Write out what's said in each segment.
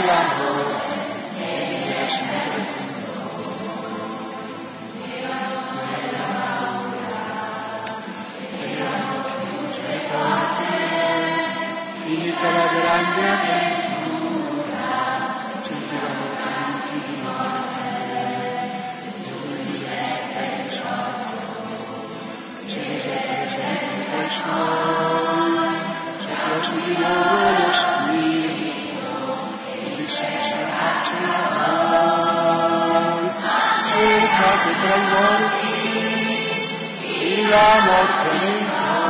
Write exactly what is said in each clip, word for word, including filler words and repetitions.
nell'amore, e sempre finita la grande avventura, sentivano tanti di morte, lui diventa il santo, si rese presente tra i suoi, sopra su di loro lo spirito, e disse sia pace a voi, cercate tra i morti, e la morte nei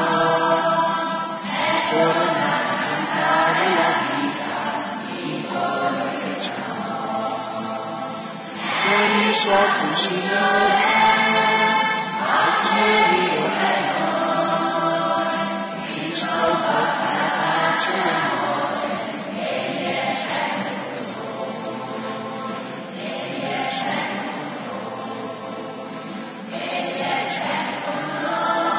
torna la vita in colore che c'è per il sorto il Signore oggi ritornerà Cristo porta la pace e l'amore egli è sempre con noi egli è sempre con noi egli è sempre con noi.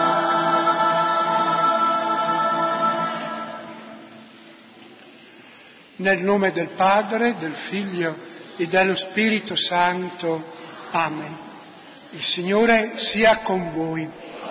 Nel nome del Padre, del Figlio e dello Spirito Santo. Amen. Il Signore sia con voi.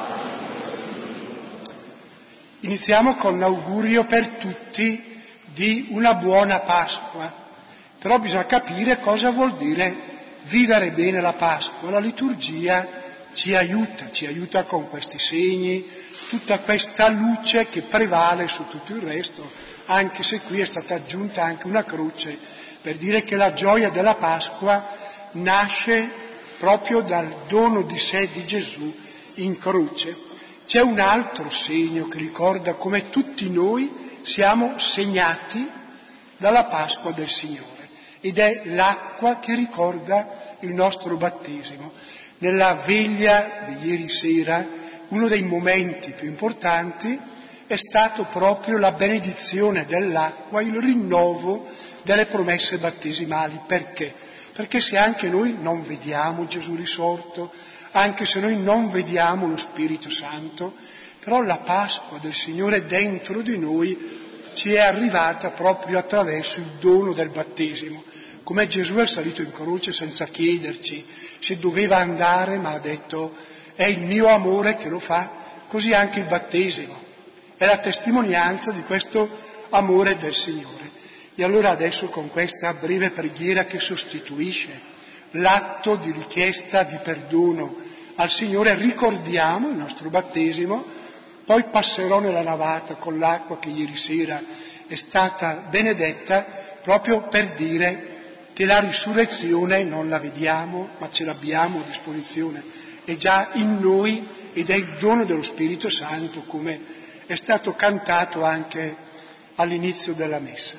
Iniziamo con l'augurio per tutti di una buona Pasqua. Però bisogna capire cosa vuol dire vivere bene la Pasqua. La liturgia ci aiuta, ci aiuta con questi segni, tutta questa luce che prevale su tutto il resto. Anche se qui è stata aggiunta anche una croce, per dire che la gioia della Pasqua nasce proprio dal dono di sé di Gesù in croce. C'è un altro segno che ricorda come tutti noi siamo segnati dalla Pasqua del Signore, ed è l'acqua che ricorda il nostro battesimo. Nella veglia di ieri sera, uno dei momenti più importanti è stato proprio la benedizione dell'acqua, il rinnovo delle promesse battesimali. Perché? Perché se anche noi non vediamo Gesù risorto, anche se noi non vediamo lo Spirito Santo, però la Pasqua del Signore dentro di noi ci è arrivata proprio attraverso il dono del battesimo. Come Gesù è salito in croce senza chiederci se doveva andare, ma ha detto è il mio amore che lo fa, così anche il battesimo è la testimonianza di questo amore del Signore. E allora adesso con questa breve preghiera che sostituisce l'atto di richiesta di perdono al Signore ricordiamo il nostro battesimo, poi passerò nella navata con l'acqua che ieri sera è stata benedetta proprio per dire che la risurrezione non la vediamo ma ce l'abbiamo a disposizione, è già in noi ed è il dono dello Spirito Santo come è stato cantato anche all'inizio della messa.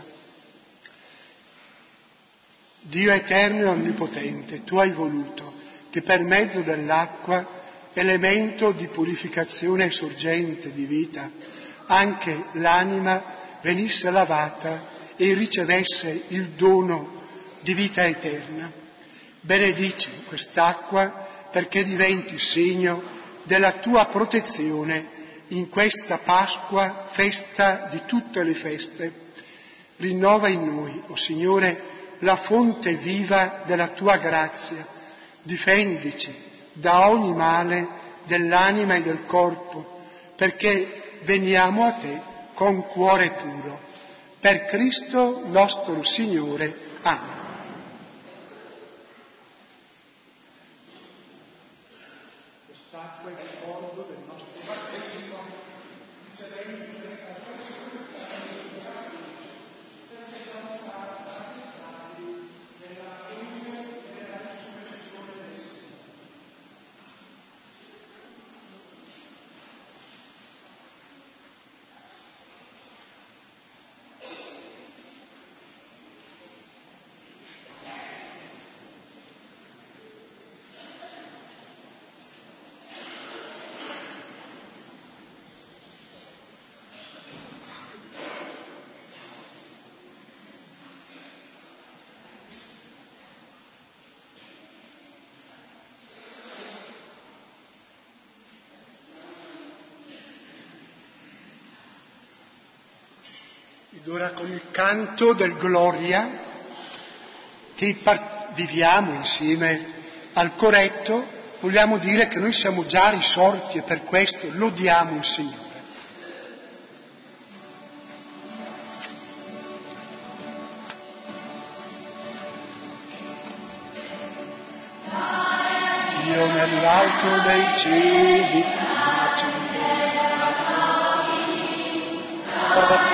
Dio eterno e onnipotente, tu hai voluto che per mezzo dell'acqua, elemento di purificazione e sorgente di vita, anche l'anima venisse lavata e ricevesse il dono di vita eterna. Benedici quest'acqua perché diventi segno della tua protezione in questa Pasqua, festa di tutte le feste. Rinnova in noi, o Signore, la fonte viva della tua grazia. Difendici da ogni male dell'anima e del corpo, perché veniamo a te con cuore puro. Per Cristo nostro Signore. Amen. Ed ora con il canto del Gloria, che par- viviamo insieme al corretto, vogliamo dire che noi siamo già risorti e per questo lodiamo il Signore. Dio nell'alto dei cieli, pace in terra.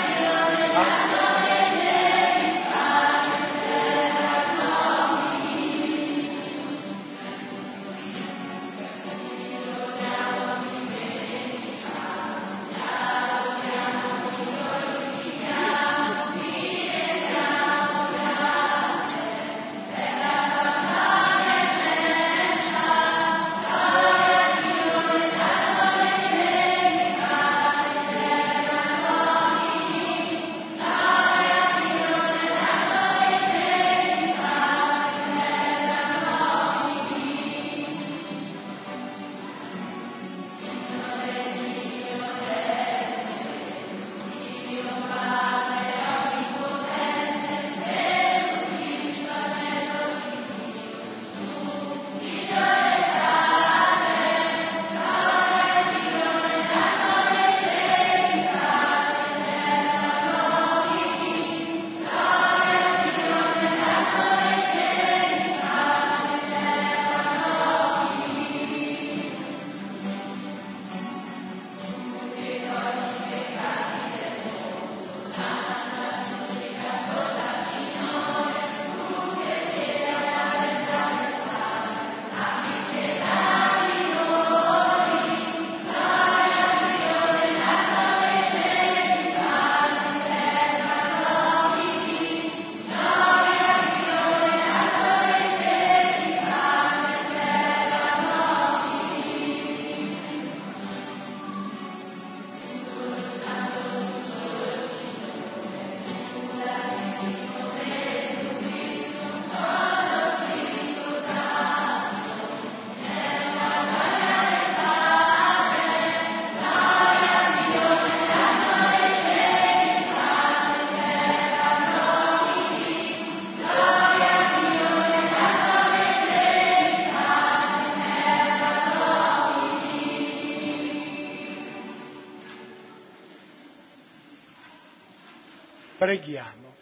Preghiamo.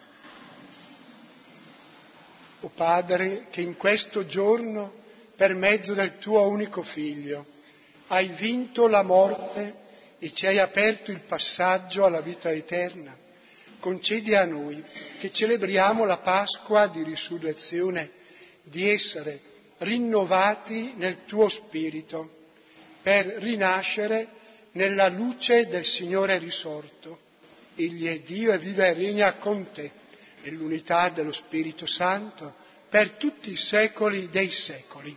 O Padre, che in questo giorno, per mezzo del tuo unico Figlio, hai vinto la morte e ci hai aperto il passaggio alla vita eterna, concedi a noi, che celebriamo la Pasqua di risurrezione, di essere rinnovati nel tuo Spirito, per rinascere nella luce del Signore risorto. Egli è Dio e vive e regna con te, nell'unità dello Spirito Santo, per tutti i secoli dei secoli.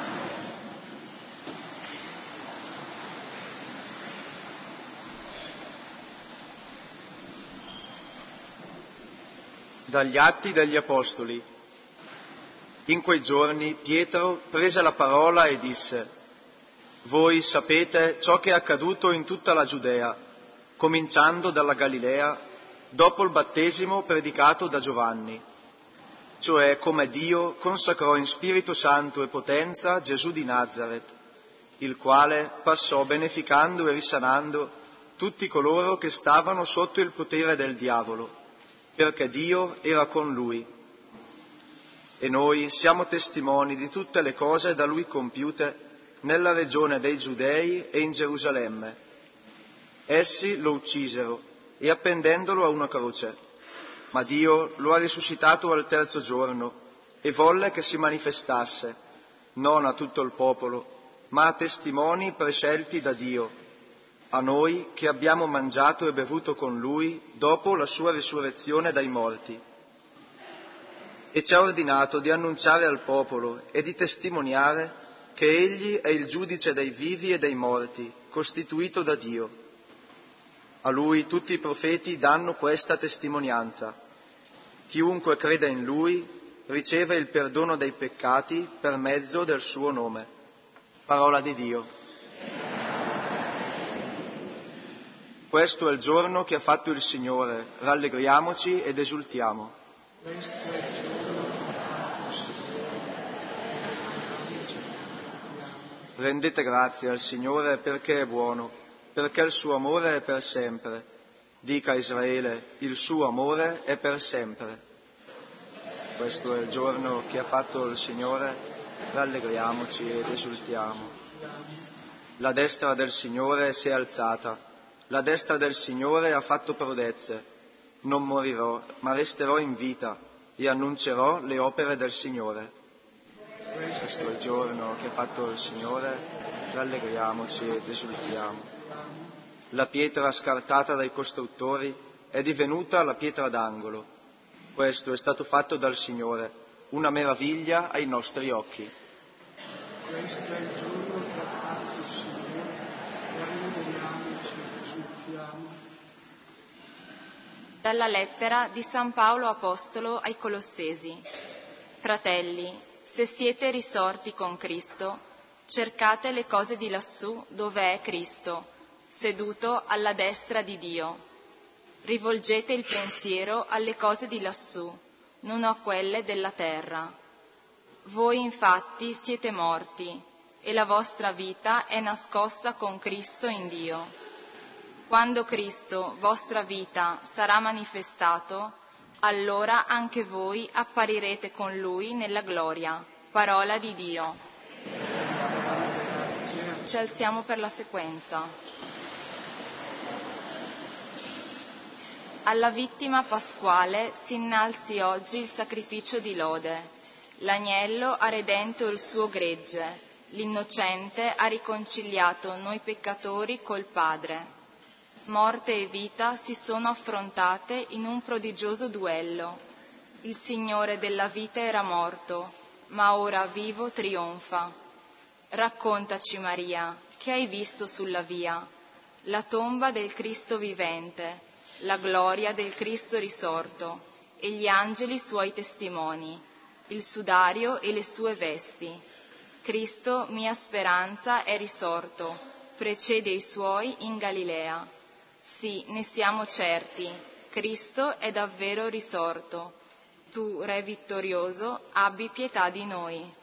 Dagli Atti degli Apostoli. In quei giorni Pietro prese la parola e disse: Voi sapete ciò che è accaduto in tutta la Giudea, cominciando dalla Galilea, dopo il battesimo predicato da Giovanni, cioè come Dio consacrò in Spirito Santo e potenza Gesù di Nazaret, il quale passò beneficando e risanando tutti coloro che stavano sotto il potere del diavolo, perché Dio era con lui. E noi siamo testimoni di tutte le cose da lui compiute nella regione dei Giudei e in Gerusalemme. Essi lo uccisero e appendendolo a una croce, ma Dio lo ha risuscitato al terzo giorno e volle che si manifestasse, non a tutto il popolo, ma a testimoni prescelti da Dio, a noi che abbiamo mangiato e bevuto con lui dopo la sua risurrezione dai morti. E ci ha ordinato di annunciare al popolo e di testimoniare che egli è il giudice dei vivi e dei morti, costituito da Dio. A lui tutti i profeti danno questa testimonianza. Chiunque crede in lui riceve il perdono dei peccati per mezzo del suo nome. Parola di Dio. Questo è il giorno che ha fatto il Signore, rallegriamoci ed esultiamo. Rendete grazie al Signore perché è buono, perché il suo amore è per sempre. Dica a Israele, il suo amore è per sempre. Questo è il giorno che ha fatto il Signore, rallegriamoci ed esultiamo. La destra del Signore si è alzata, la destra del Signore ha fatto prodezze. Non morirò, ma resterò in vita e annuncerò le opere del Signore. Questo è il giorno che ha fatto il Signore, rallegriamoci ed esultiamo. La pietra scartata dai costruttori è divenuta la pietra d'angolo. Questo è stato fatto dal Signore, una meraviglia ai nostri occhi. Questo è il giorno che ha fatto il Signore, rallegriamoci ed esultiamo. Dalla lettera di San Paolo Apostolo ai Colossesi. Fratelli, se siete risorti con Cristo, cercate le cose di lassù dove è Cristo, seduto alla destra di Dio. Rivolgete il pensiero alle cose di lassù, non a quelle della terra. Voi infatti siete morti e la vostra vita è nascosta con Cristo in Dio. Quando Cristo, vostra vita, sarà manifestato, allora anche voi apparirete con Lui nella gloria. Parola di Dio. Ci alziamo per la sequenza. Alla vittima pasquale si innalzi oggi il sacrificio di lode. L'agnello ha redento il suo gregge, l'innocente ha riconciliato noi peccatori col Padre. Morte e vita si sono affrontate in un prodigioso duello. Il Signore della vita era morto, ma ora vivo trionfa. Raccontaci, Maria, che hai visto sulla via? La tomba del Cristo vivente, la gloria del Cristo risorto e gli angeli suoi testimoni, il sudario e le sue vesti. Cristo, mia speranza, è risorto, precede i suoi in Galilea. Sì, ne siamo certi, Cristo è davvero risorto. Tu, Re vittorioso, abbi pietà di noi.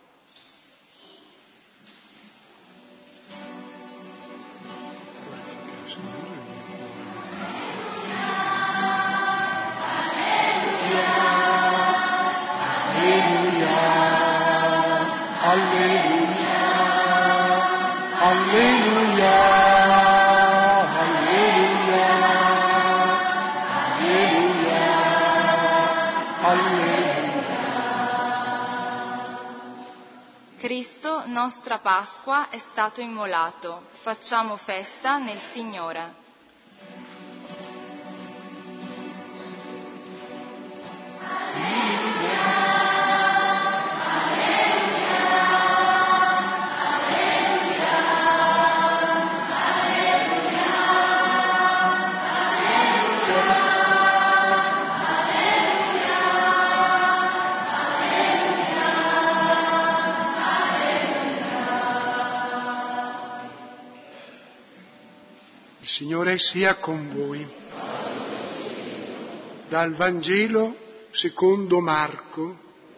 Alleluia, alleluia, alleluia, alleluia, alleluia. Cristo, nostra Pasqua, è stato immolato. Facciamo festa nel Signore. Il Signore sia con voi. Dal Vangelo secondo Marco.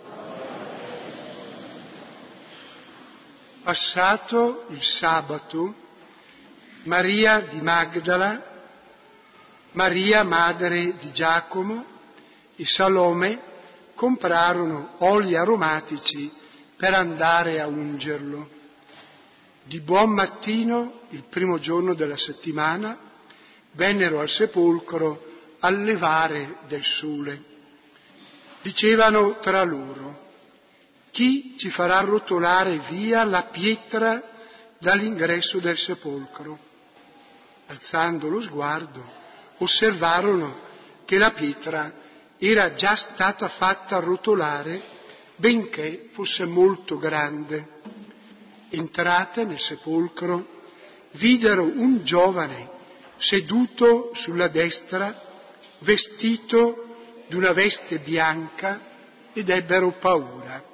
Passato il sabato, Maria di Magdala, Maria madre di Giacomo e Salome comprarono oli aromatici per andare a ungerlo. Di buon mattino, il primo giorno della settimana, vennero al sepolcro al levare del sole. Dicevano tra loro: chi ci farà rotolare via la pietra dall'ingresso del sepolcro? Alzando lo sguardo, osservarono che la pietra era già stata fatta rotolare, benché fosse molto grande. Entrate nel sepolcro, videro un giovane seduto sulla destra, vestito di una veste bianca, ed ebbero paura.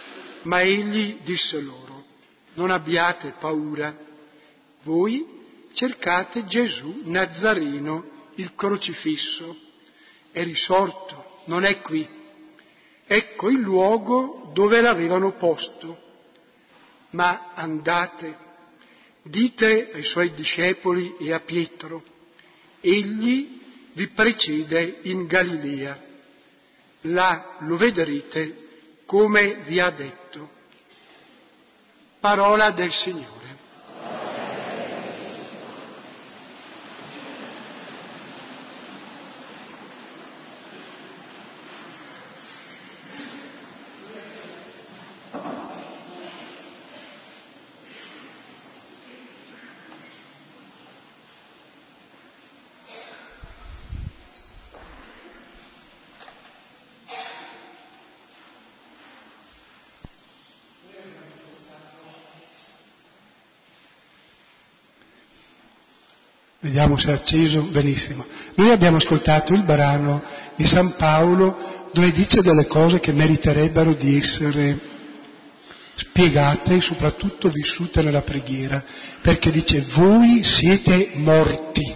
Ma egli disse loro: non abbiate paura, voi cercate Gesù Nazareno, il crocifisso. È risorto, non è qui. Ecco il luogo dove l'avevano posto. Ma andate, dite ai suoi discepoli e a Pietro, egli vi precede in Galilea. Là lo vedrete come vi ha detto. Parola del Signore. Vediamo se è acceso, benissimo. Noi abbiamo ascoltato il brano di San Paolo dove dice delle cose che meriterebbero di essere spiegate e soprattutto vissute nella preghiera, perché dice voi siete morti,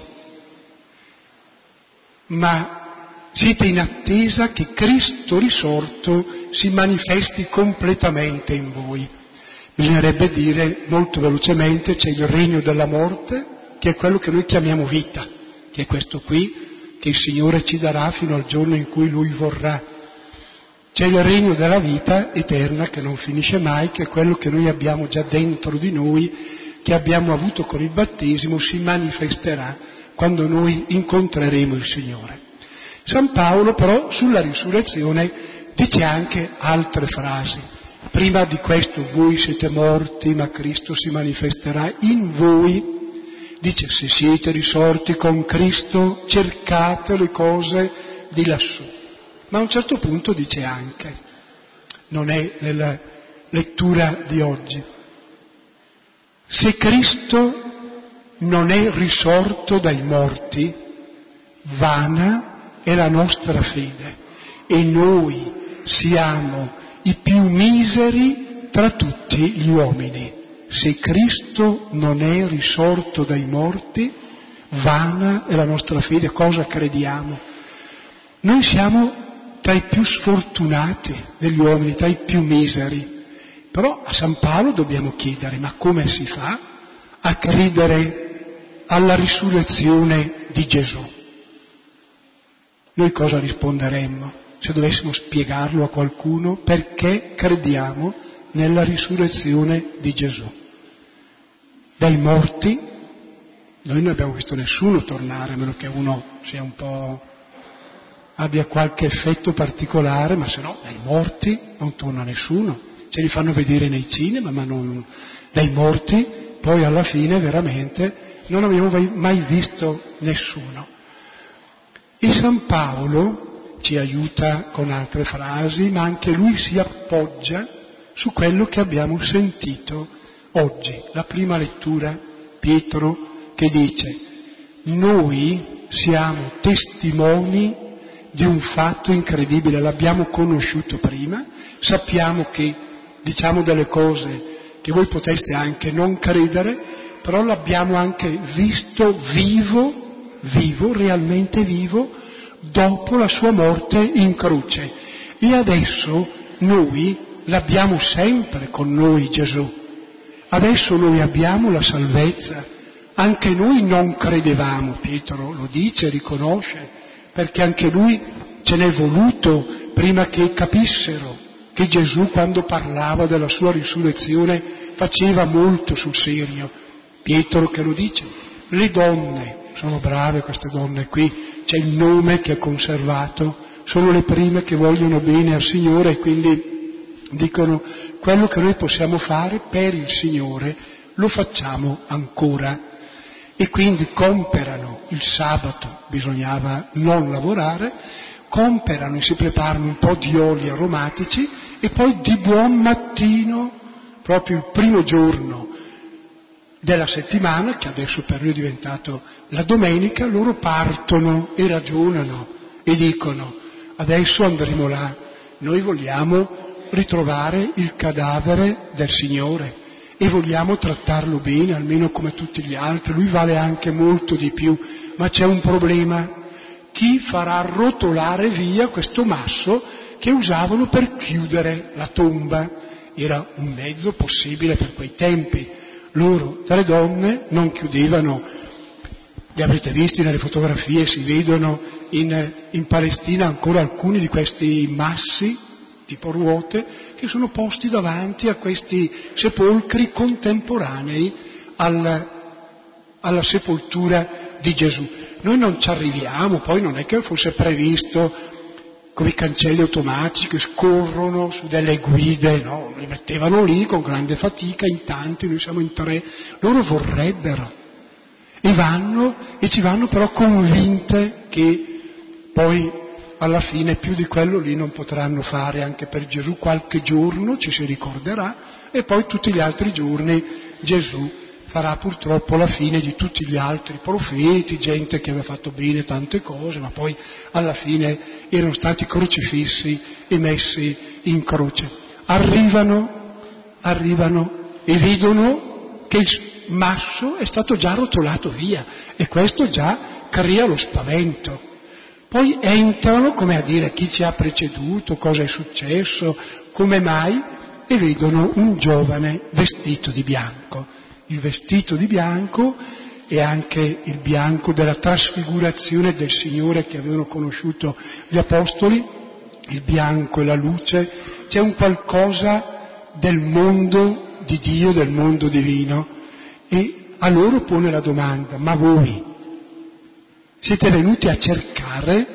ma siete in attesa che Cristo risorto si manifesti completamente in voi. Bisognerebbe dire molto velocemente c'è il regno della morte, che è quello che noi chiamiamo vita, che è questo qui che il Signore ci darà fino al giorno in cui Lui vorrà. C'è il regno della vita eterna che non finisce mai, che è quello che noi abbiamo già dentro di noi, che abbiamo avuto con il battesimo, si manifesterà quando noi incontreremo il Signore. San Paolo però sulla risurrezione dice anche altre frasi. Prima di questo voi siete morti, ma Cristo si manifesterà in voi. Dice, se siete risorti con Cristo, cercate le cose di lassù. Ma a un certo punto dice anche, non è nella lettura di oggi, se Cristo non è risorto dai morti, vana è la nostra fede e noi siamo i più miseri tra tutti gli uomini. Se Cristo non è risorto dai morti, vana è la nostra fede. Cosa crediamo? Noi siamo tra i più sfortunati degli uomini, tra i più miseri. Però a San Paolo dobbiamo chiedere, ma come si fa a credere alla risurrezione di Gesù? Noi cosa risponderemmo se dovessimo spiegarlo a qualcuno perché crediamo nella risurrezione di Gesù? Dai morti, noi non abbiamo visto nessuno tornare, a meno che uno sia un po', abbia qualche effetto particolare, ma se no, dai morti non torna nessuno. Ce li fanno vedere nei cinema, ma non dai morti, poi alla fine veramente non abbiamo mai visto nessuno. E San Paolo ci aiuta con altre frasi, ma anche lui si appoggia su quello che abbiamo sentito oggi. La prima lettura, Pietro, che dice, noi siamo testimoni di un fatto incredibile, l'abbiamo conosciuto prima, sappiamo che diciamo delle cose che voi poteste anche non credere, però l'abbiamo anche visto vivo, vivo, realmente vivo, dopo la sua morte in croce. E adesso noi l'abbiamo sempre con noi Gesù. Adesso noi abbiamo la salvezza. Anche noi non credevamo, Pietro lo dice, riconosce, perché anche lui ce n'è voluto prima che capissero che Gesù, quando parlava della sua risurrezione, faceva molto sul serio. Pietro che lo dice. Le donne, sono brave queste donne qui, c'è il nome che è conservato, sono le prime che vogliono bene al Signore e quindi dicono quello che noi possiamo fare per il Signore lo facciamo ancora. E quindi comperano il sabato, bisognava non lavorare, comperano e si preparano un po' di oli aromatici e poi di buon mattino, proprio il primo giorno della settimana, che adesso per noi è diventato la domenica, loro partono e ragionano e dicono adesso andremo là, noi vogliamo ritrovare il cadavere del Signore e vogliamo trattarlo bene, almeno come tutti gli altri, lui vale anche molto di più, ma c'è un problema: chi farà rotolare via questo masso che usavano per chiudere la tomba? Era un mezzo possibile per quei tempi. Loro, tra le donne, non chiudevano, li avrete visti nelle fotografie, si vedono in, in Palestina ancora alcuni di questi massi, tipo ruote, che sono posti davanti a questi sepolcri contemporanei al, alla sepoltura di Gesù. Noi non ci arriviamo, poi non è che fosse previsto come i cancelli automatici che scorrono su delle guide, no, li mettevano lì con grande fatica, in tanti, noi siamo in tre, loro vorrebbero e vanno e ci vanno però convinte che poi alla fine più di quello lì non potranno fare anche per Gesù. Qualche giorno ci si ricorderà e poi tutti gli altri giorni Gesù farà purtroppo la fine di tutti gli altri profeti, gente che aveva fatto bene tante cose, ma poi alla fine erano stati crocifissi e messi in croce. Arrivano, arrivano e vedono che il masso è stato già rotolato via e questo già crea lo spavento. Poi entrano, come a dire chi ci ha preceduto, cosa è successo, come mai, e vedono un giovane vestito di bianco. Il vestito di bianco è anche il bianco della trasfigurazione del Signore che avevano conosciuto gli Apostoli, il bianco e la luce. C'è un qualcosa del mondo di Dio, del mondo divino, e a loro pone la domanda: ma voi siete venuti a cercare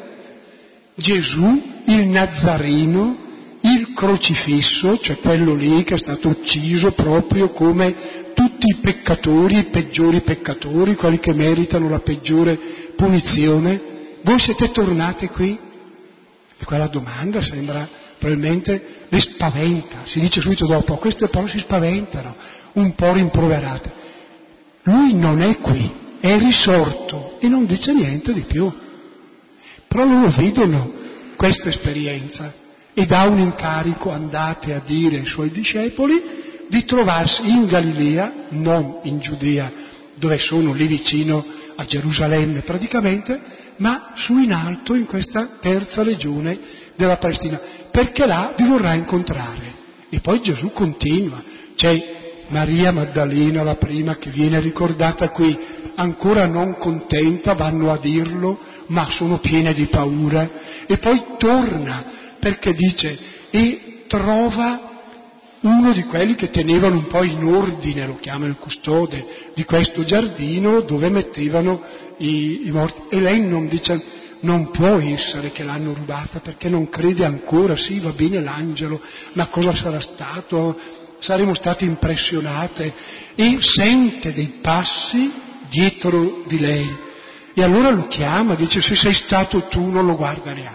Gesù, il Nazareno, il crocifisso, cioè quello lì che è stato ucciso proprio come tutti i peccatori, i peggiori peccatori, quelli che meritano la peggiore punizione? Voi siete tornati qui? E quella domanda sembra, probabilmente, li spaventa. Si dice subito dopo, queste parole si spaventano, un po' rimproverate. Lui non è qui, è risorto e non dice niente di più. Però loro vedono questa esperienza e dà un incarico: andate a dire ai suoi discepoli di trovarsi in Galilea, non in Giudea, dove sono lì vicino a Gerusalemme praticamente, ma su in alto in questa terza regione della Palestina, perché là vi vorrà incontrare. E poi Gesù continua, c'è Maria Maddalena, la prima, che viene ricordata qui, ancora non contenta, vanno a dirlo, ma sono piene di paura, e poi torna, perché dice, e trova uno di quelli che tenevano un po' in ordine, lo chiama il custode, di questo giardino dove mettevano i, i morti. E lei non dice, non può essere che l'hanno rubata, perché non crede ancora, sì, va bene l'angelo, ma cosa sarà stato? Saremo state impressionate. E sente dei passi dietro di lei. E allora lo chiama, dice, se sei stato tu, non lo guarda neanche.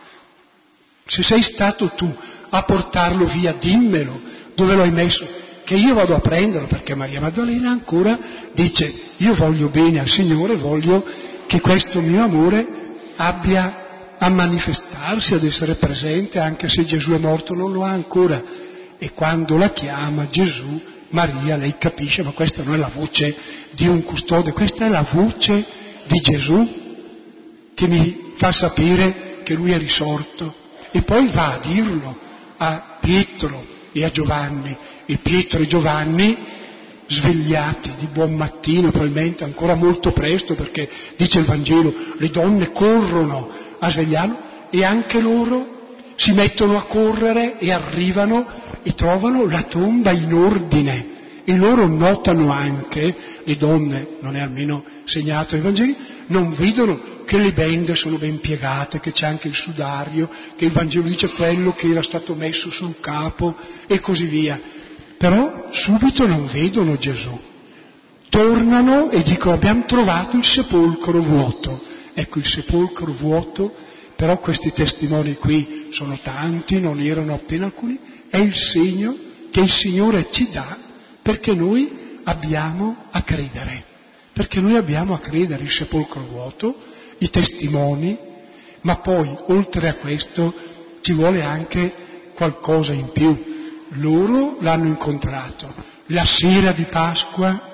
Se sei stato tu a portarlo via, dimmelo, dove lo hai messo, che io vado a prenderlo, perché Maria Maddalena ancora dice, io voglio bene al Signore, voglio che questo mio amore abbia a manifestarsi, ad essere presente, anche se Gesù è morto, non lo ha ancora. E quando la chiama Gesù, Maria, lei capisce, ma questa non è la voce di un custode, questa è la voce di Gesù che mi fa sapere che lui è risorto. E poi va a dirlo a Pietro e a Giovanni, e Pietro e Giovanni, svegliati di buon mattino, probabilmente ancora molto presto, perché dice il Vangelo, le donne corrono a svegliarlo, e anche loro si mettono a correre e arrivano e trovano la tomba in ordine. E loro notano anche, le donne, non è almeno segnato ai Vangeli, non vedono che le bende sono ben piegate, che c'è anche il sudario, che il Vangelo dice quello che era stato messo sul capo e così via. Però subito non vedono Gesù. Tornano e dicono, abbiamo trovato il sepolcro vuoto. Ecco, il sepolcro vuoto, però questi testimoni qui sono tanti, non erano appena alcuni, è il segno che il Signore ci dà perché noi abbiamo a credere, perché noi abbiamo a credere il sepolcro vuoto, i testimoni, ma poi oltre a questo ci vuole anche qualcosa in più. Loro l'hanno incontrato, la sera di Pasqua,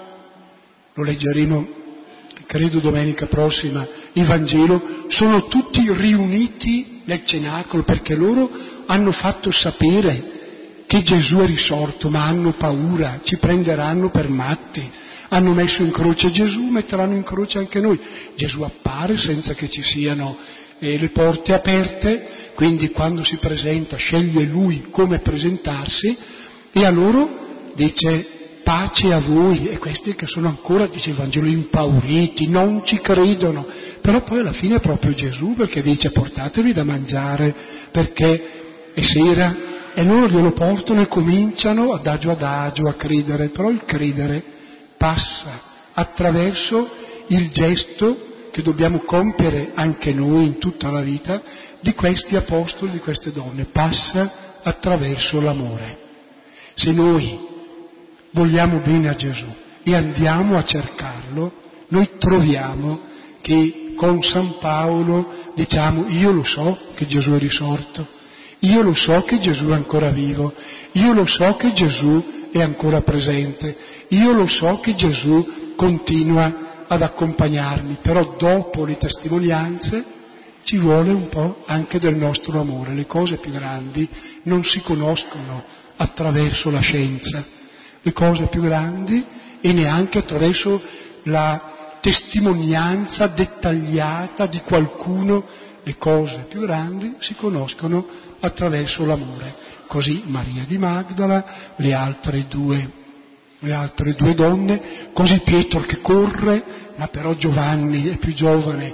lo leggeremo credo domenica prossima, il Vangelo, sono tutti riuniti nel cenacolo perché loro hanno fatto sapere che Gesù è risorto, ma hanno paura, ci prenderanno per matti. Hanno messo in croce Gesù, metteranno in croce anche noi. Gesù appare senza che ci siano eh, le porte aperte, quindi quando si presenta sceglie lui come presentarsi e a loro dice pace a voi, e questi che sono ancora, dice il Vangelo, impauriti, non ci credono, però poi alla fine è proprio Gesù perché dice portatevi da mangiare perché è sera, e loro glielo portano e cominciano adagio adagio a credere, però il credere passa attraverso il gesto che dobbiamo compiere anche noi in tutta la vita di questi apostoli, di queste donne, passa attraverso l'amore. Se noi vogliamo bene a Gesù e andiamo a cercarlo, noi troviamo che con San Paolo diciamo io lo so che Gesù è risorto, io lo so che Gesù è ancora vivo, io lo so che Gesù è ancora presente, io lo so che Gesù continua ad accompagnarmi, però dopo le testimonianze ci vuole un po' anche del nostro amore. Le cose più grandi non si conoscono attraverso la scienza, le cose più grandi e neanche attraverso la testimonianza dettagliata di qualcuno, le cose più grandi si conoscono attraverso l'amore. Così Maria di Magdala, le altre due, le altre due donne, così Pietro che corre, ma però Giovanni è più giovane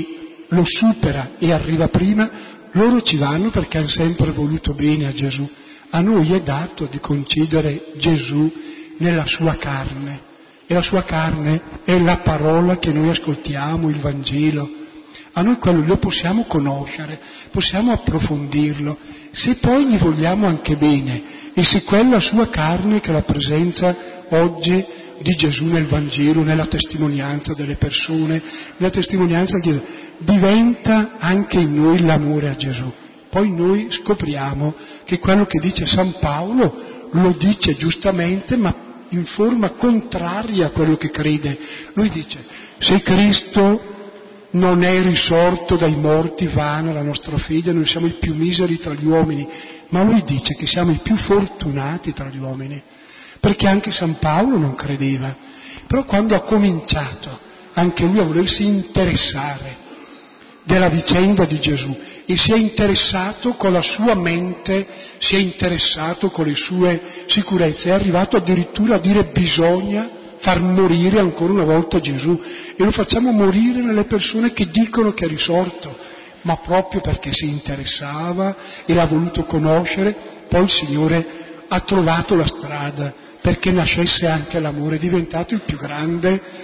e lo supera e arriva prima, loro ci vanno perché hanno sempre voluto bene a Gesù. A noi è dato di concedere Gesù nella sua carne, e la sua carne è la parola che noi ascoltiamo, il Vangelo. A noi quello lo possiamo conoscere, possiamo approfondirlo, se poi gli vogliamo anche bene, e se quella sua carne, che è la presenza oggi di Gesù nel Vangelo, nella testimonianza delle persone, nella testimonianza di Gesù, diventa anche in noi l'amore a Gesù. Poi noi scopriamo che quello che dice San Paolo lo dice giustamente, ma in forma contraria a quello che crede. Lui dice, se Cristo non è risorto dai morti, vana la nostra fede, noi siamo i più miseri tra gli uomini, ma lui dice che siamo i più fortunati tra gli uomini, perché anche San Paolo non credeva, però quando ha cominciato anche lui a volersi interessare della vicenda di Gesù e si è interessato con la sua mente, si è interessato con le sue sicurezze, è arrivato addirittura a dire bisogna far morire ancora una volta Gesù, e lo facciamo morire nelle persone che dicono che è risorto, ma proprio perché si interessava e l'ha voluto conoscere, poi il Signore ha trovato la strada perché nascesse anche l'amore, è diventato il più grande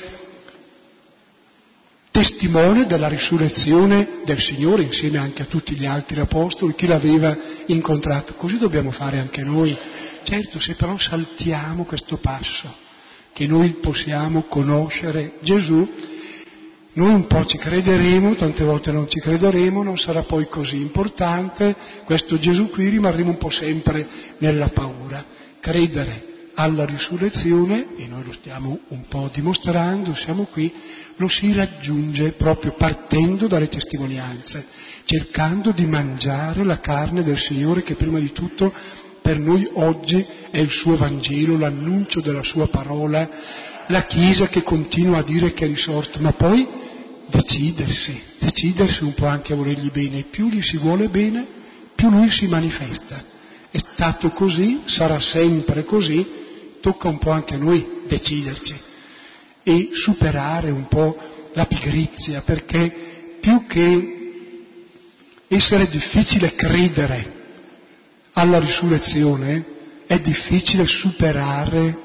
testimone della risurrezione del Signore, insieme anche a tutti gli altri apostoli, chi l'aveva incontrato. Così dobbiamo fare anche noi. Certo, se però saltiamo questo passo, che noi possiamo conoscere Gesù, noi un po' ci crederemo, tante volte non ci crederemo, non sarà poi così importante questo Gesù qui, rimarremo un po' sempre nella paura. Credere alla risurrezione, e noi lo stiamo un po' dimostrando, siamo qui, lo si raggiunge proprio partendo dalle testimonianze, cercando di mangiare la carne del Signore, che prima di tutto per noi oggi è il suo Vangelo, l'annuncio della sua parola, la Chiesa che continua a dire che è risorto, ma poi decidersi, decidersi un po' anche a volergli bene. Più gli si vuole bene, più lui si manifesta. È stato così, sarà sempre così, tocca un po' anche a noi deciderci e superare un po' la pigrizia, perché più che essere difficile credere alla risurrezione, è difficile superare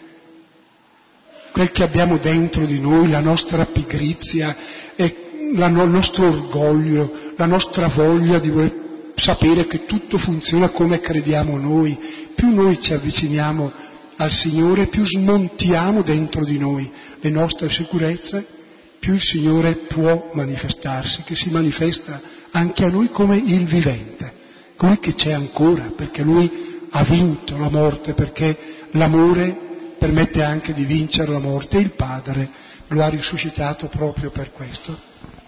quel che abbiamo dentro di noi, la nostra pigrizia, e la, il nostro orgoglio, la nostra voglia di voler sapere che tutto funziona come crediamo noi. Più noi ci avviciniamo al Signore, più smontiamo dentro di noi le nostre sicurezze, più il Signore può manifestarsi, che si manifesta anche a noi come il vivente, colui che c'è ancora, perché Lui ha vinto la morte, perché l'amore permette anche di vincere la morte, e il Padre lo ha risuscitato proprio per questo.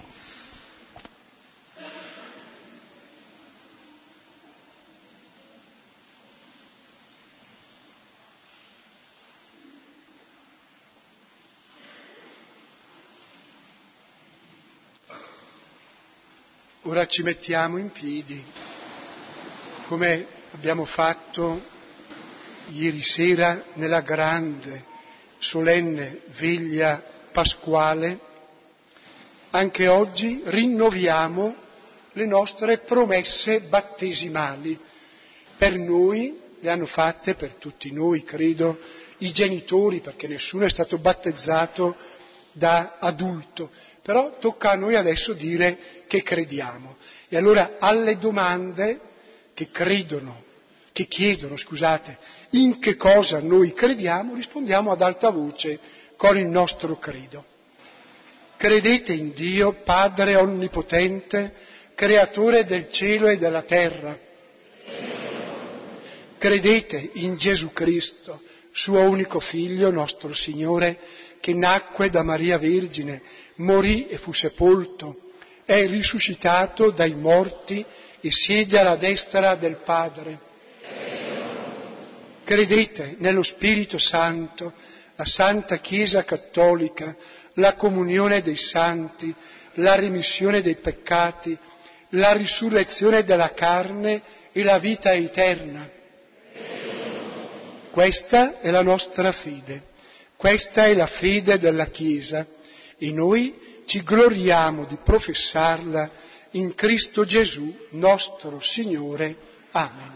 Ora ci mettiamo in piedi, come abbiamo fatto ieri sera nella grande, solenne veglia pasquale. Anche oggi rinnoviamo le nostre promesse battesimali. Per noi le hanno fatte, per tutti noi credo, i genitori, perché nessuno è stato battezzato da adulto. Però tocca a noi adesso dire che crediamo. E allora alle domande che credono, che chiedono, scusate, in che cosa noi crediamo, rispondiamo ad alta voce con il nostro credo. Credete in Dio, Padre Onnipotente, Creatore del cielo e della terra. Credete in Gesù Cristo, suo unico Figlio, nostro Signore, che nacque da Maria Vergine, morì e fu sepolto, è risuscitato dai morti e siede alla destra del Padre. Credete nello Spirito Santo, la Santa Chiesa Cattolica, la comunione dei santi, la remissione dei peccati, la risurrezione della carne e la vita eterna. Questa è la nostra fede, questa è la fede della Chiesa e noi ci gloriamo di professarla in Cristo Gesù, nostro Signore. Amen.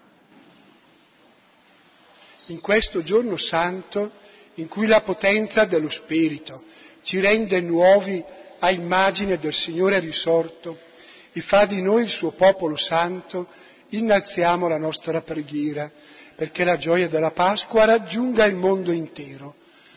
In questo giorno santo, in cui la potenza dello Spirito ci rende nuovi a immagine del Signore risorto e fa di noi il suo popolo santo, innalziamo la nostra preghiera perché la gioia della Pasqua raggiunga il mondo intero.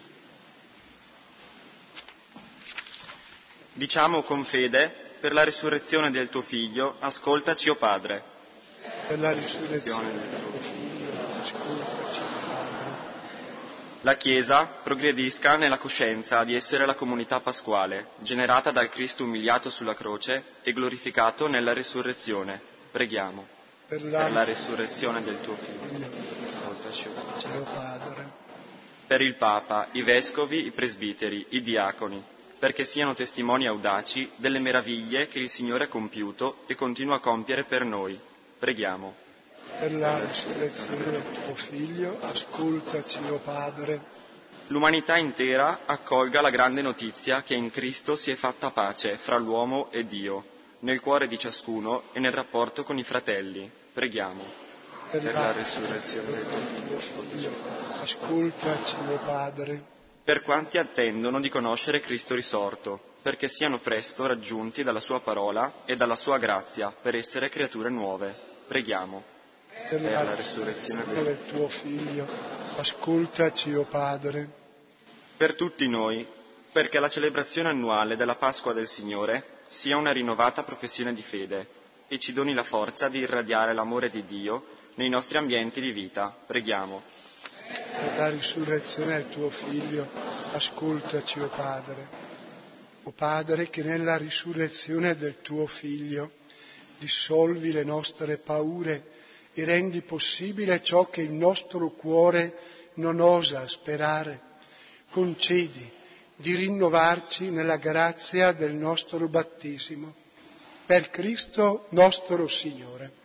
Diciamo con fede, per la risurrezione del tuo Figlio, ascoltaci, o Padre. Per la risurrezione del tuo Figlio, ascoltaci, o Padre. La Chiesa progredisca nella coscienza di essere la comunità pasquale, generata dal Cristo umiliato sulla croce e glorificato nella risurrezione. Preghiamo. Per la, per la risurrezione del tuo Figlio, ascoltaci, o Padre. Per il Papa, i Vescovi, i Presbiteri, i Diaconi, perché siano testimoni audaci delle meraviglie che il Signore ha compiuto e continua a compiere per noi. Preghiamo. Per la risurrezione del tuo Figlio, ascoltaci, o Padre. L'umanità intera accolga la grande notizia che in Cristo si è fatta pace fra l'uomo e Dio, nel cuore di ciascuno e nel rapporto con i fratelli. Preghiamo. Per, per la, la risurrezione del tuo Figlio, ascoltaci, o Padre. Per quanti attendono di conoscere Cristo risorto, perché siano presto raggiunti dalla sua parola e dalla sua grazia per essere creature nuove. Preghiamo. Per, per la, la risurrezione del... del tuo Figlio, ascoltaci, o Padre. Per tutti noi, perché la celebrazione annuale della Pasqua del Signore sia una rinnovata professione di fede e ci doni la forza di irradiare l'amore di Dio nei nostri ambienti di vita. Preghiamo. Per la risurrezione del tuo Figlio, ascoltaci, o Padre. O Padre, che nella risurrezione del tuo Figlio dissolvi le nostre paure e rendi possibile ciò che il nostro cuore non osa sperare, concedi di rinnovarci nella grazia del nostro battesimo. Per Cristo nostro Signore.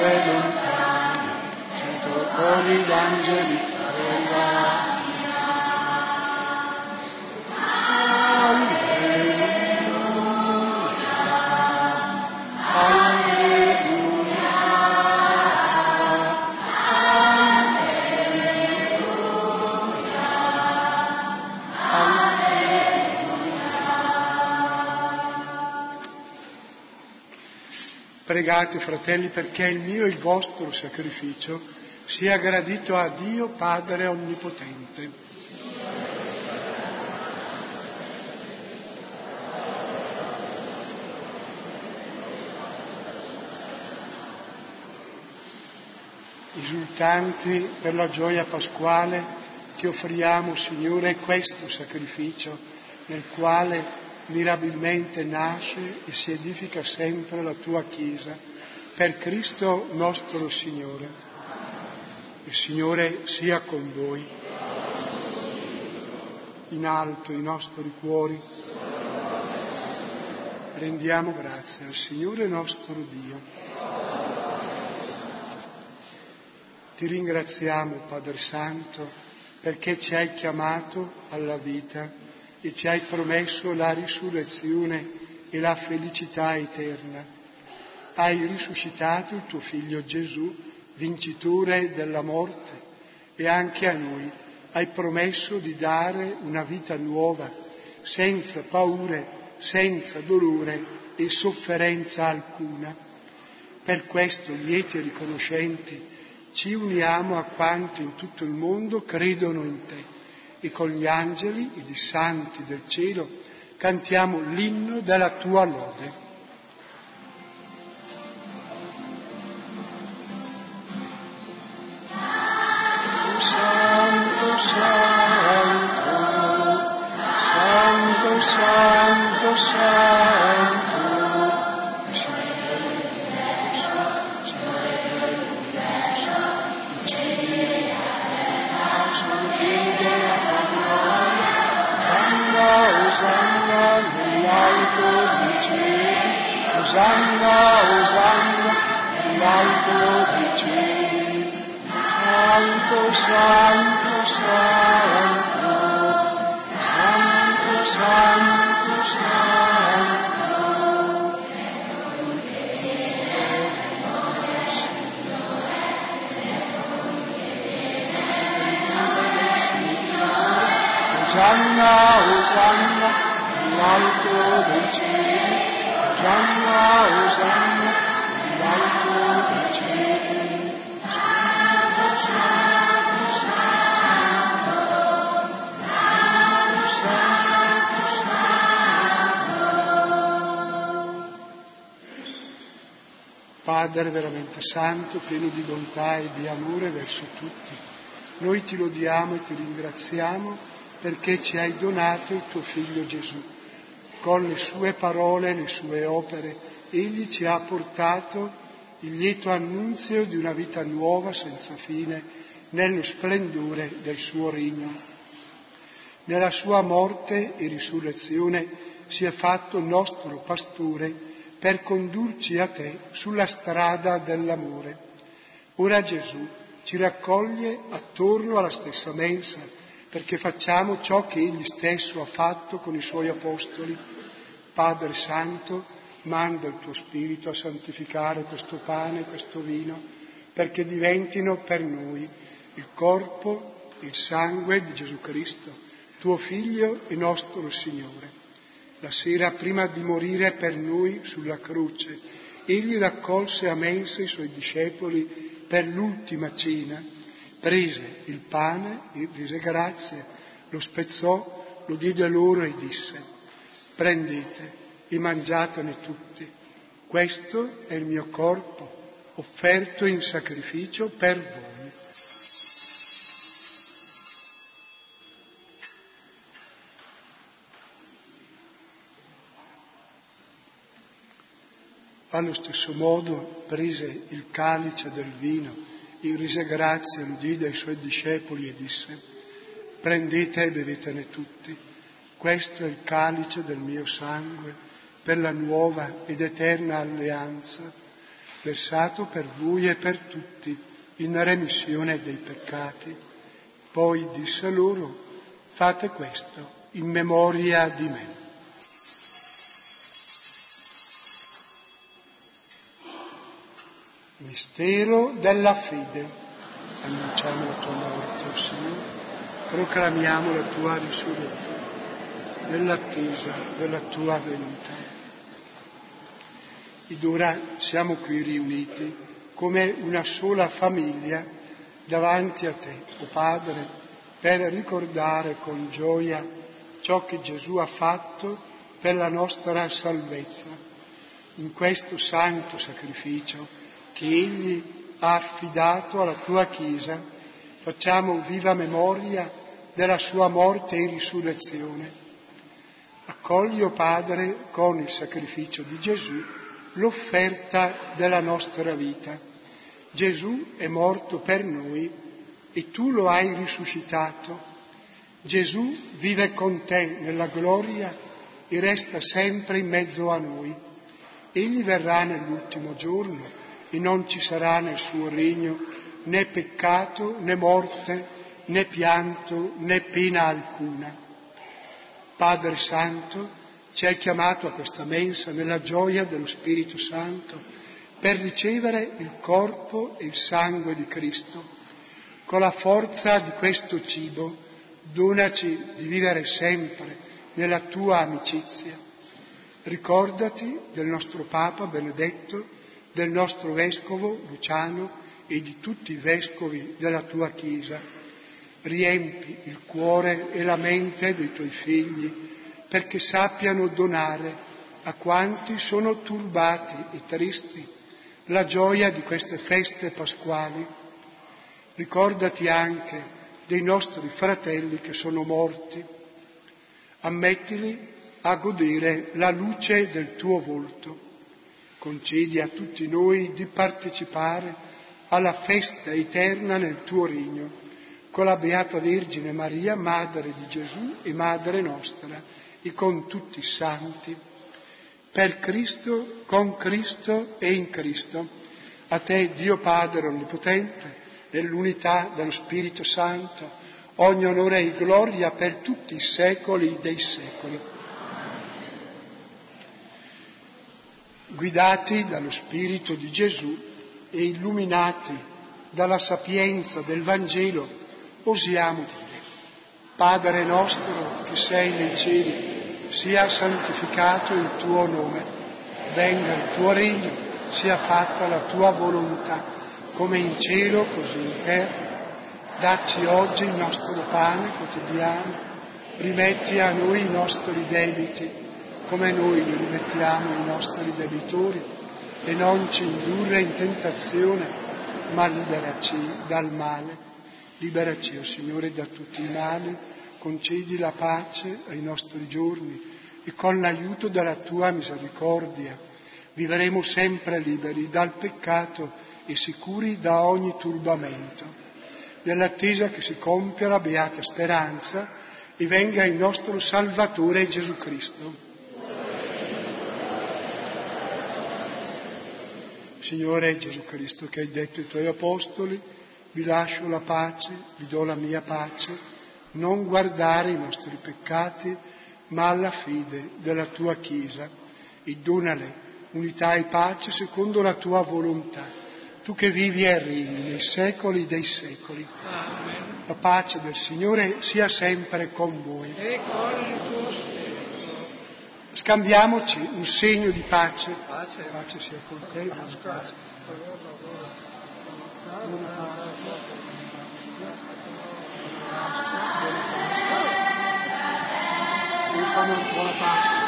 e lontani, sento cori d'angeli quella. Pregate, fratelli, perché il mio e il vostro sacrificio sia gradito a Dio Padre Onnipotente. Esultanti per la gioia pasquale, ti offriamo, Signore, questo sacrificio nel quale mirabilmente nasce e si edifica sempre la tua Chiesa, per Cristo nostro Signore. Il Signore sia con voi. In alto i nostri cuori. Rendiamo grazie al Signore nostro Dio. Ti ringraziamo, Padre Santo, perché ci hai chiamato alla vita e ci hai promesso la risurrezione e la felicità eterna. Hai risuscitato il tuo Figlio Gesù, vincitore della morte, e anche a noi hai promesso di dare una vita nuova, senza paure, senza dolore e sofferenza alcuna. Per questo, lieti e riconoscenti, ci uniamo a quanti in tutto il mondo credono in te e con gli angeli ed i santi del cielo cantiamo l'inno della tua lode. Santo, santo, santo, santo, santo. Osanna nell'alto dei cieli, Osanna, Osanna nell'alto dei cieli, Santo, Santo, Santo, Santo, Santo, Santo, Lui che viene del Signore, del Signore, Osanna, Osanna nell'alto dei cieli, Osanna, Osanna nell'alto dei cieli, Santo, Santo, Santo, Santo, Santo. Padre veramente santo, pieno di bontà e di amore verso tutti, noi ti lodiamo e ti ringraziamo perché ci hai donato il tuo Figlio Gesù. Con le sue parole e le sue opere, egli ci ha portato il lieto annunzio di una vita nuova senza fine nello splendore del suo regno. Nella sua morte e risurrezione si è fatto nostro pastore per condurci a te sulla strada dell'amore. Ora Gesù ci raccoglie attorno alla stessa mensa, perché facciamo ciò che egli stesso ha fatto con i suoi apostoli. Padre Santo, manda il tuo Spirito a santificare questo pane e questo vino, perché diventino per noi il corpo, il sangue di Gesù Cristo, tuo Figlio e nostro Signore. La sera, prima di morire per noi sulla croce, egli raccolse a mensa i suoi discepoli per l'ultima cena, prese il pane, rese grazie, lo spezzò, lo diede loro e disse: prendete e mangiatene tutti, questo è il mio corpo, offerto in sacrificio per voi. Allo stesso modo prese il calice del vino, e rese grazie, lo diede ai suoi discepoli e disse: prendete e bevetene tutti, questo è il calice del mio sangue per la nuova ed eterna alleanza, versato per voi e per tutti in remissione dei peccati. Poi disse loro: fate questo in memoria di me. Mistero della fede. Annunciamo la tua morte, o Signore, proclamiamo la tua risurrezione, nell'attesa della tua venuta. Ed ora siamo qui riuniti come una sola famiglia davanti a te, o oh Padre, per ricordare con gioia ciò che Gesù ha fatto per la nostra salvezza, in questo santo sacrificio che Egli ha affidato alla tua Chiesa. Facciamo viva memoria della sua morte e risurrezione. Accogli, o Padre, con il sacrificio di Gesù, l'offerta della nostra vita. Gesù è morto per noi e tu lo hai risuscitato. Gesù vive con te nella gloria e resta sempre in mezzo a noi. Egli verrà nell'ultimo giorno e non ci sarà nel suo regno né peccato, né morte, né pianto, né pena alcuna. Padre Santo, ci hai chiamato a questa mensa nella gioia dello Spirito Santo per ricevere il corpo e il sangue di Cristo. Con la forza di questo cibo, donaci di vivere sempre nella tua amicizia. Ricordati del nostro Papa Benedetto, del nostro Vescovo Luciano e di tutti i Vescovi della tua Chiesa. Riempi il cuore e la mente dei tuoi figli perché sappiano donare a quanti sono turbati e tristi la gioia di queste feste pasquali. Ricordati anche dei nostri fratelli che sono morti. Ammettili a godere la luce del tuo volto. Concedi a tutti noi di partecipare alla festa eterna nel tuo regno, con la Beata Vergine Maria, Madre di Gesù e Madre nostra, e con tutti i santi. Per Cristo, con Cristo e in Cristo, a te, Dio Padre Onnipotente, nell'unità dello Spirito Santo, ogni onore e gloria per tutti i secoli dei secoli. Guidati dallo Spirito di Gesù e illuminati dalla sapienza del Vangelo, osiamo dire: Padre nostro che sei nei cieli, sia santificato il tuo nome, venga il tuo regno, sia fatta la tua volontà, come in cielo così in terra. Dacci oggi il nostro pane quotidiano, rimetti a noi i nostri debiti, come noi li rimettiamo ai nostri debitori, e non ci indurre in tentazione, ma liberaci dal male. Liberaci, o Signore, da tutti i mali, concedi la pace ai nostri giorni e con l'aiuto della tua misericordia vivremo sempre liberi dal peccato e sicuri da ogni turbamento, nell'attesa che si compia la beata speranza e venga il nostro Salvatore Gesù Cristo. Signore Gesù Cristo, che hai detto ai tuoi apostoli: vi lascio la pace, vi do la mia pace, non guardare i nostri peccati, ma alla fede della tua Chiesa, e donale unità e pace secondo la tua volontà, tu che vivi e regni nei secoli dei secoli. Amen. La pace del Signore sia sempre con voi. E con il tuo spirito. Scambiamoci un segno di pace. Pace. Pace sia con te. Pace. Buona Pasqua.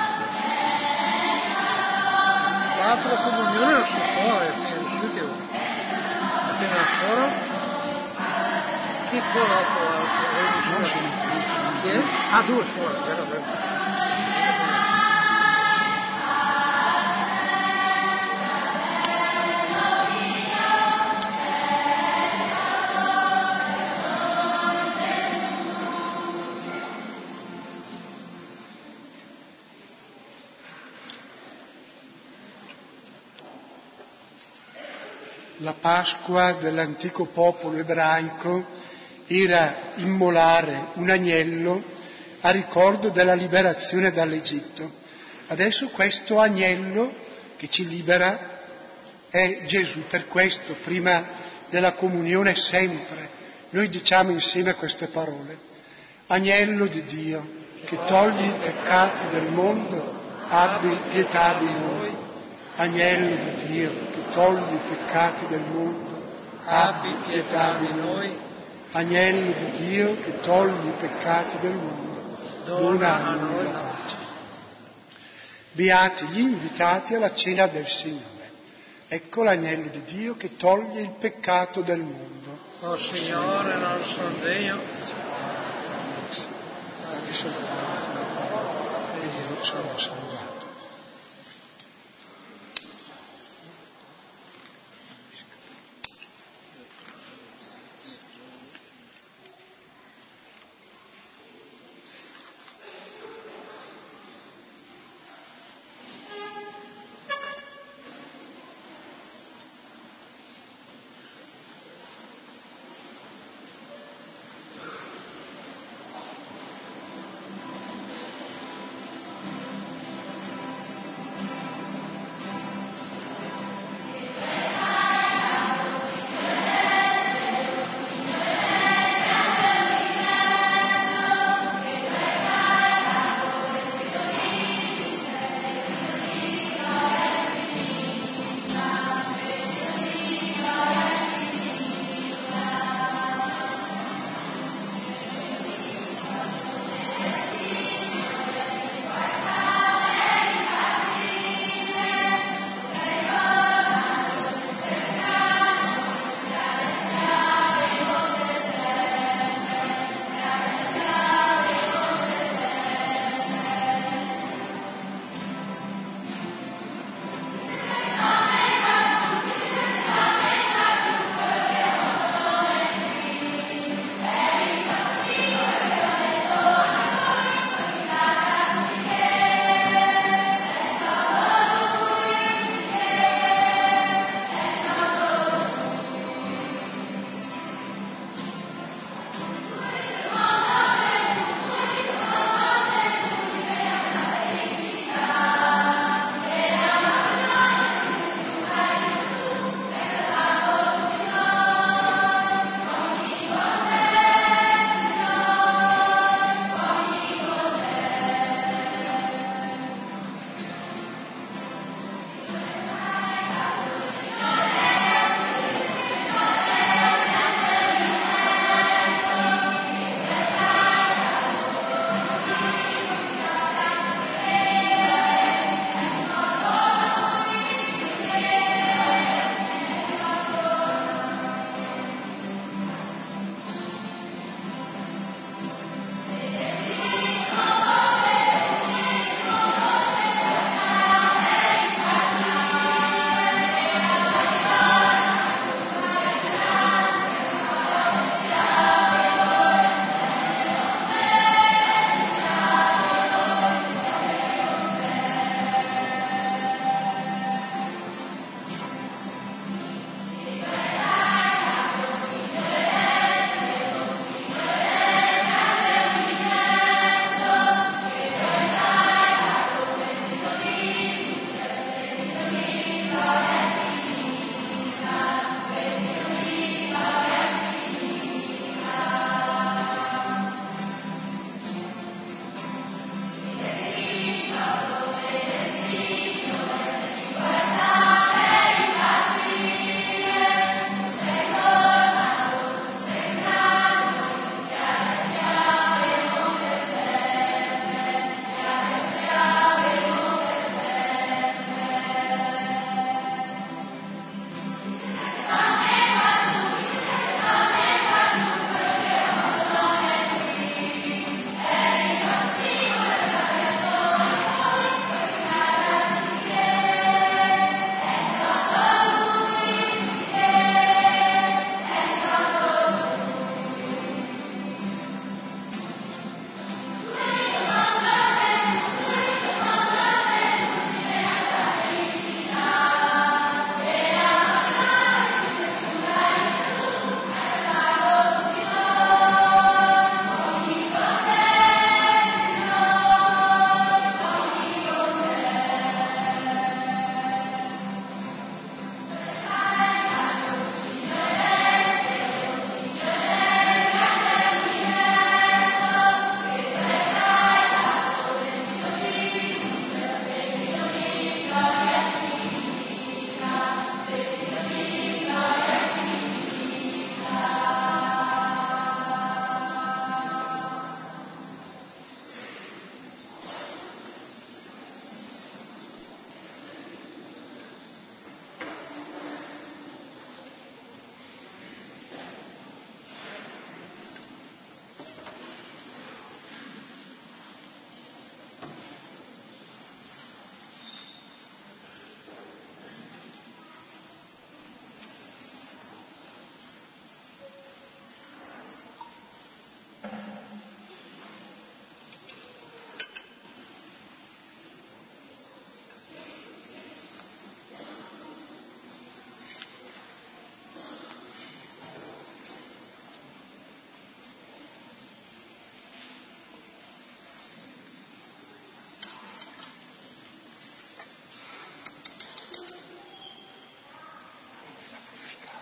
L'altra comunione non si può, è pieno che appena solo. Chi può l'altro? Non sono più. Chi è? Ah, due solo, vero, vero. la Pasqua dell'antico popolo ebraico era immolare un agnello a ricordo della liberazione dall'Egitto. Adesso questo agnello che ci libera è Gesù. Per questo, prima della comunione, sempre noi diciamo insieme queste parole: Agnello di Dio, che togli i peccati del mondo, abbi pietà di noi. Agnello di Dio, che togli i peccati del mondo, abbi pietà di noi. Agnello di Dio, che togli i peccati del mondo, dona a noi la pace. Beati gli invitati alla cena del Signore. Ecco l'agnello di Dio che toglie il peccato del mondo. O Signore nostro Dio, Che sono e io sono salvato.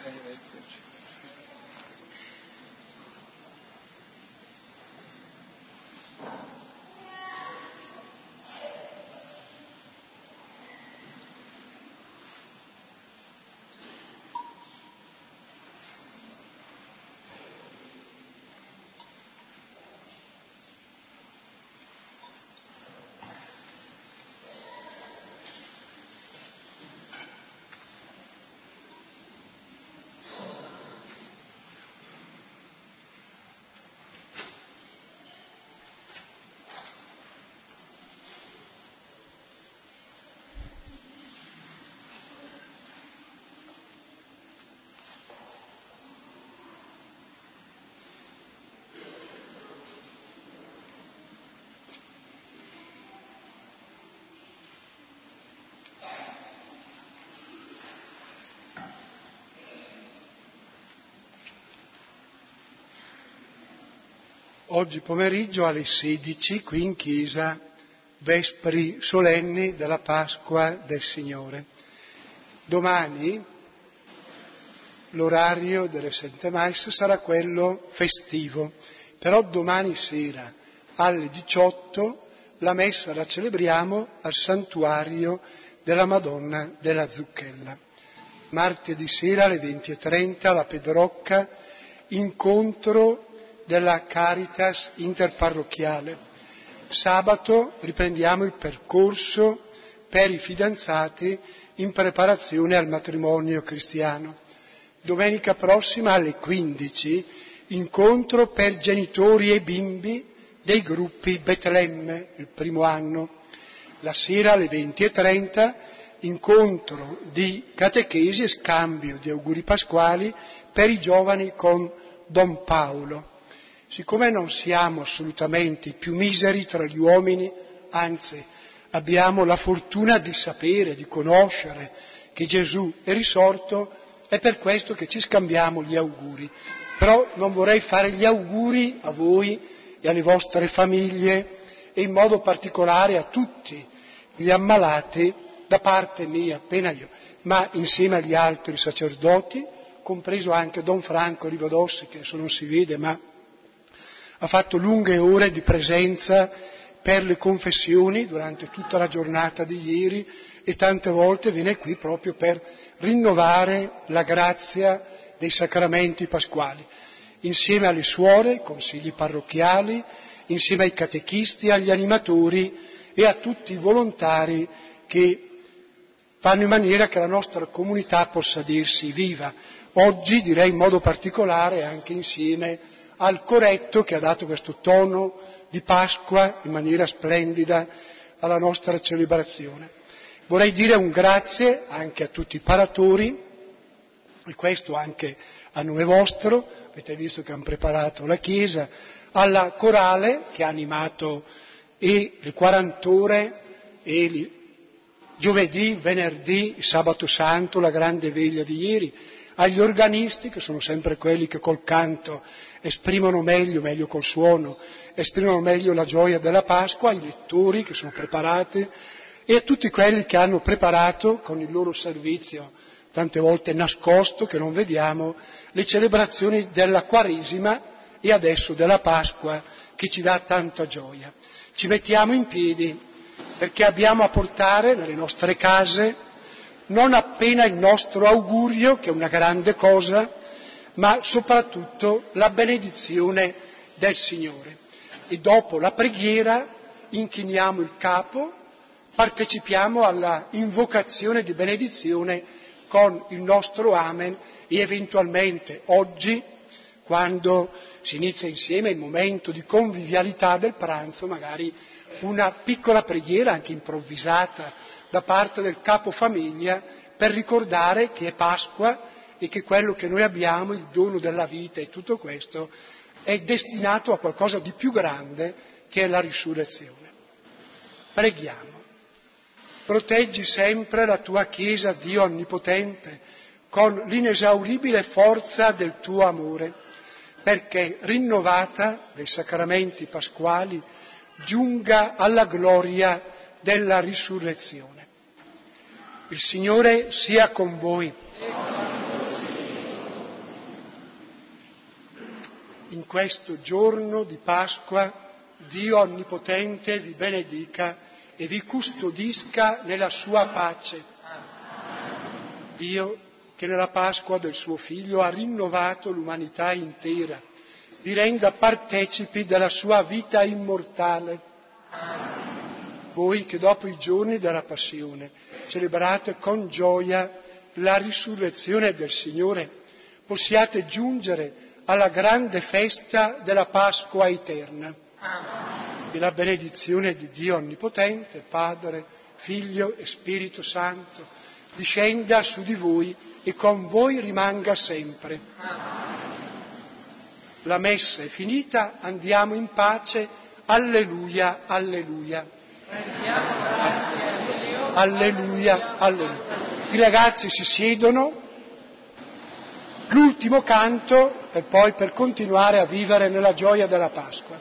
Oggi pomeriggio alle sedici, qui in chiesa, vespri solenni della Pasqua del Signore. Domani l'orario delle Sante Masse sarà quello festivo, però domani sera alle diciotto la messa la celebriamo al santuario della Madonna della Zucchella. Martedì sera alle venti e trenta la Pedrocca, incontro della Caritas interparrocchiale. Sabato riprendiamo il percorso per i fidanzati in preparazione al matrimonio cristiano. Domenica prossima alle quindici incontro per genitori e bimbi dei gruppi Betlemme, il primo anno. La sera alle venti e trenta incontro di catechesi e scambio di auguri pasquali per i giovani con Don Paolo. Siccome non siamo assolutamente i più miseri tra gli uomini, anzi abbiamo la fortuna di sapere, di conoscere che Gesù è risorto, è per questo che ci scambiamo gli auguri. Però non vorrei fare gli auguri a voi e alle vostre famiglie e in modo particolare a tutti gli ammalati da parte mia, appena io, ma insieme agli altri sacerdoti, compreso anche Don Franco Ribadossi, che adesso non si vede, ma ha fatto lunghe ore di presenza per le confessioni durante tutta la giornata di ieri e tante volte viene qui proprio per rinnovare la grazia dei sacramenti pasquali, insieme alle suore, ai consigli parrocchiali, insieme ai catechisti, agli animatori e a tutti i volontari che fanno in maniera che la nostra comunità possa dirsi viva. Oggi direi in modo particolare anche insieme al Coretto che ha dato questo tono di Pasqua in maniera splendida alla nostra celebrazione. Vorrei dire un grazie anche a tutti i paratori, e questo anche a nome vostro, avete visto che hanno preparato la chiesa, alla corale che ha animato e le quarant'ore e il giovedì, venerdì, il sabato santo, la grande veglia di ieri, agli organisti che sono sempre quelli che col canto esprimono meglio, meglio col suono, esprimono meglio la gioia della Pasqua, ai lettori che sono preparati e a tutti quelli che hanno preparato con il loro servizio, tante volte nascosto, che non vediamo, le celebrazioni della Quaresima e adesso della Pasqua che ci dà tanta gioia. Ci mettiamo in piedi perché abbiamo a portare nelle nostre case non appena il nostro augurio, che è una grande cosa, ma soprattutto la benedizione del Signore. E dopo la preghiera inchiniamo il capo, partecipiamo alla invocazione di benedizione con il nostro Amen e eventualmente oggi, quando si inizia insieme il momento di convivialità del pranzo, magari una piccola preghiera anche improvvisata da parte del capofamiglia per ricordare che è Pasqua e che quello che noi abbiamo, il dono della vita e tutto questo, è destinato a qualcosa di più grande che è la risurrezione. Preghiamo. Proteggi sempre la tua Chiesa, Dio Onnipotente, con l'inesauribile forza del tuo amore, perché rinnovata dai sacramenti pasquali giunga alla gloria della risurrezione. Il Signore sia con voi. In questo giorno di Pasqua Dio Onnipotente vi benedica e vi custodisca nella sua pace. Dio, che nella Pasqua del suo Figlio ha rinnovato l'umanità intera, vi renda partecipi della sua vita immortale. Voi che dopo i giorni della Passione celebrate con gioia la risurrezione del Signore, possiate giungere alla grande festa della Pasqua eterna. E la benedizione di Dio Onnipotente, Padre, Figlio e Spirito Santo, discenda su di voi e con voi rimanga sempre. La messa è finita, andiamo in pace. Alleluia, alleluia. Alleluia, alleluia. I ragazzi si siedono. L'ultimo canto e poi per continuare a vivere nella gioia della Pasqua.